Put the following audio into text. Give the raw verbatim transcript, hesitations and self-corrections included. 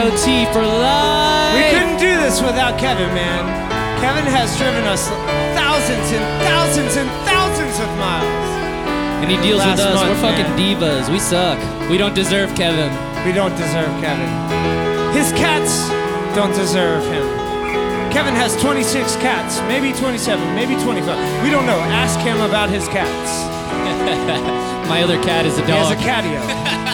O T for life. We couldn't do this without Kevin, man. Kevin has driven us thousands and thousands and thousands of miles. And he deals with Last us. month, We're fucking man. divas. We suck. We don't deserve Kevin. We don't deserve Kevin. His cats don't deserve him. Kevin has twenty-six cats, maybe twenty-seven, maybe twenty-five. We don't know. Ask him about his cats. My other cat is a He has dog. a catio.